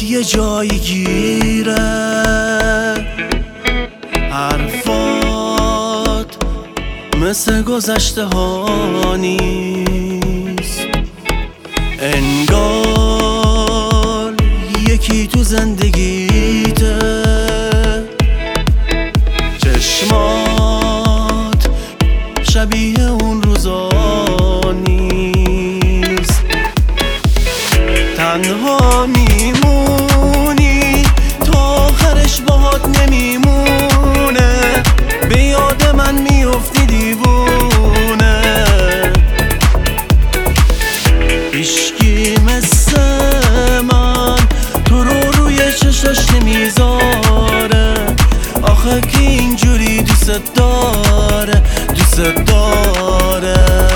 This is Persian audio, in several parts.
یه جایی گیره، حرفات مثل گذشته ها نیست، انگار یکی تو زندگیته، چشمات شبیه اون روزا نیست، تنها میمونی تا آخرش باهات نمیمونه، به یاد من میفتی دیوونه، هیچکی مثل من تو رو روی چشاش نمیذاره، آخه کی اینجوری دوست داره دوست داره.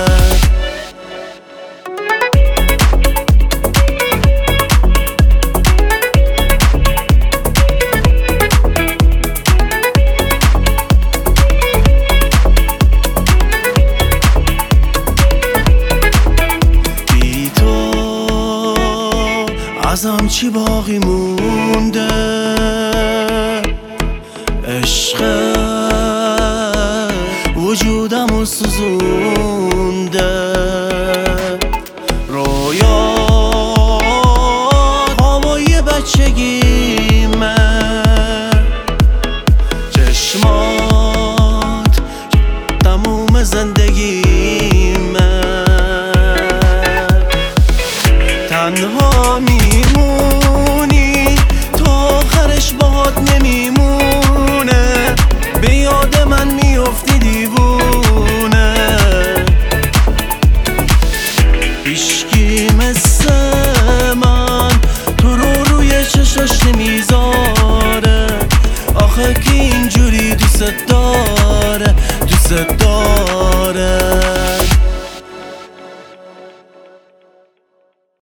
بی تو ازم چی باقی مونده، عشق وجودمو سوزونده، رویات هوای بچگیمه، چشمات تموم زندگیمه، تنها میمونی تا آخرش باهات نمیمونه، به یاد من میفتی دیوونه، هیچکی مثل من تو رو روی چشاش نمیذاره،